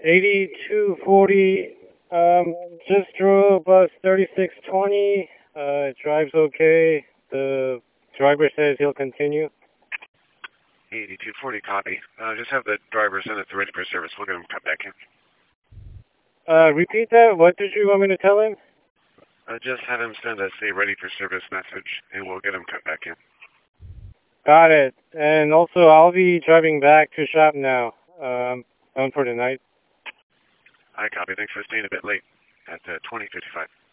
8240, just drove bus 3620. It drives okay. The driver says he'll continue. 8240, copy. Just have the driver send it to ready for service. We'll get him cut back in. Repeat that. What did you want me to tell him? Just have him send us a ready for service message, and we'll get him cut back in. Got it. And also, I'll be driving back to shop now. Done for the night. I copy. Thanks for staying a bit late at 20:55.